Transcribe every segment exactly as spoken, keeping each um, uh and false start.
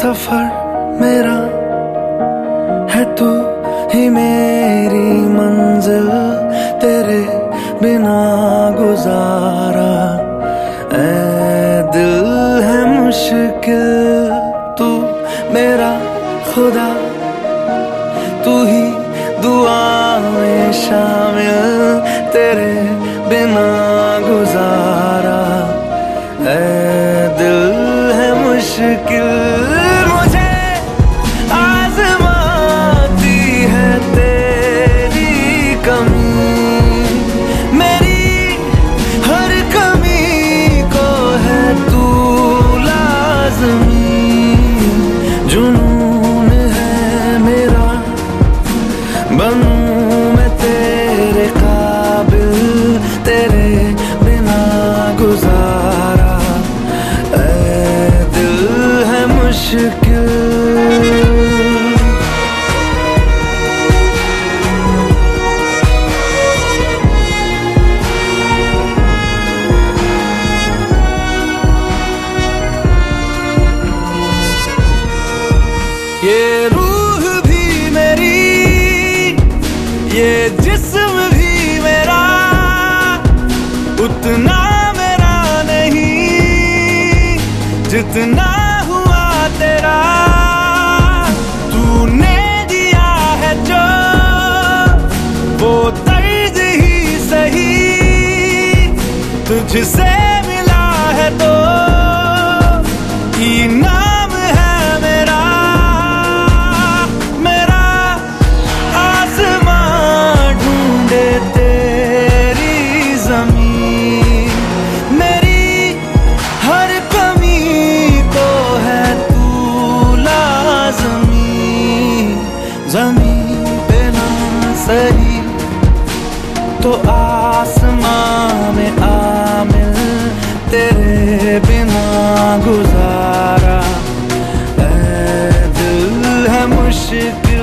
सफर मेरा है तू ही मेरी मंजिल, तेरे बिना गुजारा ऐ दिल है मुश्किल। तू मेरा खुदा, तू ही दुआ में शामिल, तेरे बिना गुजारा ऐ दिल है मुश्किल। मुझे आज़माती है तेरी कमी, मेरी हर कमी को है तू लाज़मी। जुनून है मेरा बनूं मैं तेरे काबिल, तेरे बिना गुजारा ऐ दिल है मुश्किल। ये रूह भी मेरी, ये जिस्म भी मेरा, उतना मेरा नहीं जितना हुआ तेरा। तूने दिया है जो वो तर्ज ही सही, तुझसे मिला है तो इनाम है मेरा। मेरा आसमां ढूंढे तेरी ज़मीन, मेरी हर कमी को है तू लाज़मी। ज़मीन पे ना सही तो आसमां में आमिल, तेरे बिना गुजारा ऐ दिल है मुश्किल।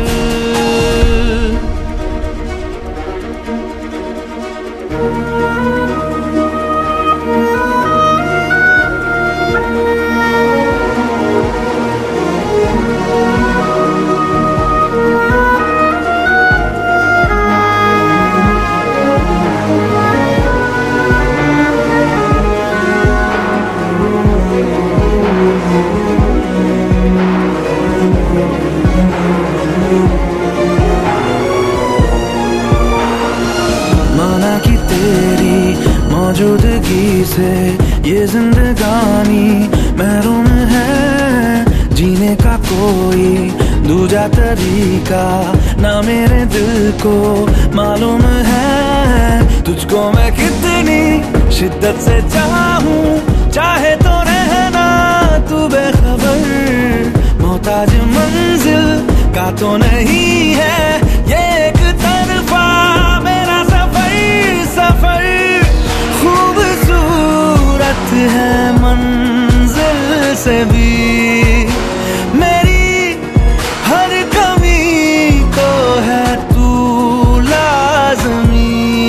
माना कि तेरी मौजूदगी से ये जिंदगानी महरूम है, जीने का कोई दूजा तरीका ना मेरे दिल को मालूम है। तुझको मैं कितनी शिद्दत से चाहूं, चाहे तो रहना तू बेखबर। मोहताज मंजिल का तो नहीं है ये एक तरफा मेरा सफर। सफर खूबसूरत है मंजिल से भी, मेरी हर कमी को है तू लाज़मी।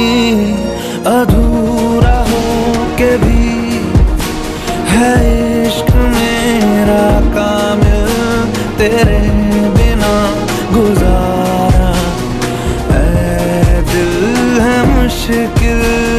अधूरा हो के भी है इश्क मेरा कामिल, तेरे बिना गुजारा ऐ दिल है मुश्किल।